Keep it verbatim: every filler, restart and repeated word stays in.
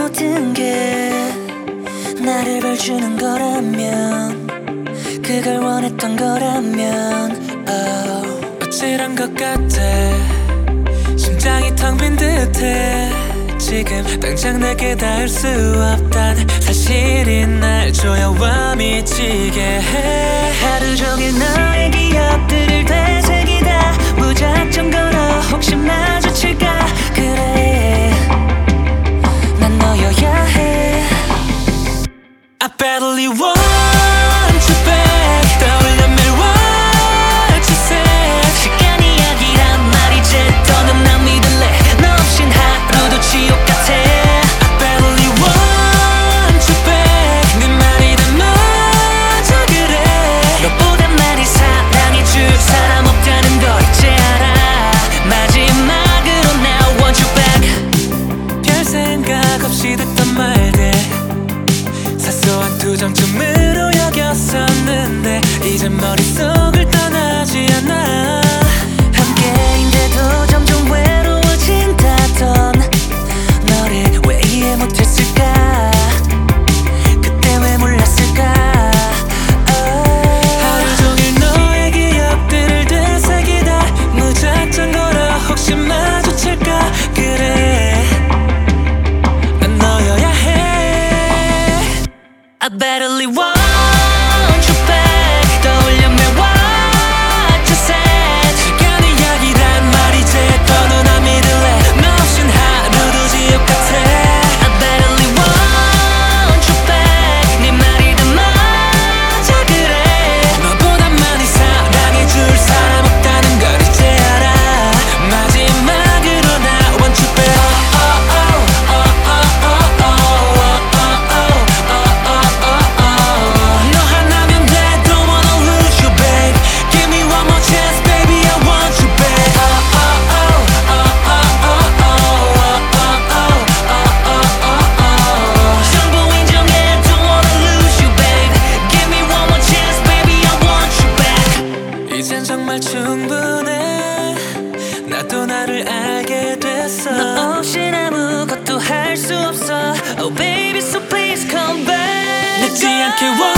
모든 게 나를 벌주는 거라면, 그걸 원했던 거라면 oh. 어찌란 것 같아. 심장이 텅 빈 듯해. 지금 당장 내게 닿을 수 없단 사실이 날 조여와 미치게 해. 하루 종일 너의 기억들을 되새기다 무작정 걸어 혹시 마주칠까. 그래 난 너여야 해. I badly want you back. 떠올려 매일 what you said. 시간 이야기란 말 이제 더는 난 믿을래. 너 없인 하루도 지옥 같아. I badly want you back. 네 말이 다 맞아 그래. 너보다 많이 사랑해줄 사람 없다는 걸 이제 알아. 마지막으로 now want you back. 별 생각 없이 듣던 말들 사소한 투정쯤으로 여겼었는데 이제 머릿속을 떠나지 않아. 함께인데도 점점 외로워진다던 너를 왜 이해 못했을까. 그때 왜 몰랐을까. oh. 하루 종일 너의 기억들을 되새기다 무작정 걸어 혹시 마주칠까. 그래 난 너여야 해. I badly want you back. 떠올려 매일 what you said. 시간 이야기란 말 이제 더는 안 믿을래. 너 없인 하루도 지옥 같아. I badly want you back. 네 말이 다 맞아 그래. 너보다 많이 사랑해줄 사람 없다는 걸 이제 알아. 마지막으로 나 want you back. 너 하나면 돼. Don't wanna lose you babe. Give me one more chance baby I want you back. 전부 인정해. Don't wanna lose you babe. Give me one more chance baby I want you back. 이젠 정말 충분해. 나도 나를 알게 됐어. 너 없인 아무것도 할 수 없어. Oh baby so please come back. 늦지 않게